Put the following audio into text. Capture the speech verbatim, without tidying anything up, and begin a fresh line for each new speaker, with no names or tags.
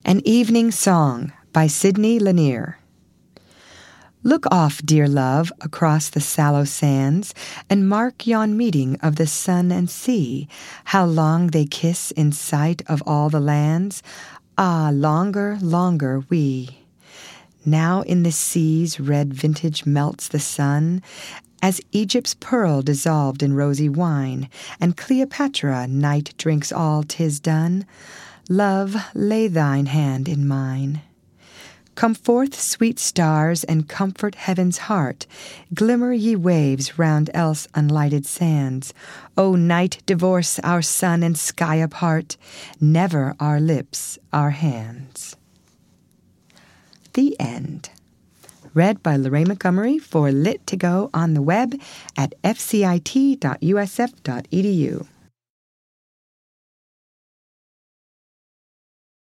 An Evening Song by Sidney Lanier. Look off, dear love, across the sallow sands, and mark yon meeting of the sun and sea, how long they kiss in sight of all the lands. Ah, longer, longer we. Now in the sea's red vintage melts the sun, as Egypt's pearl dissolved in rosy wine, and Cleopatra night drinks all 'tis done. Love, lay thine hand in mine. Come forth, sweet stars, and comfort heaven's heart. Glimmer ye waves round else unlighted sands. O night, divorce our sun and sky apart. Never our lips, our hands. The End. Read by Lorraine Montgomery for Lit to Go on the web at f c i t dot u s f dot e d u.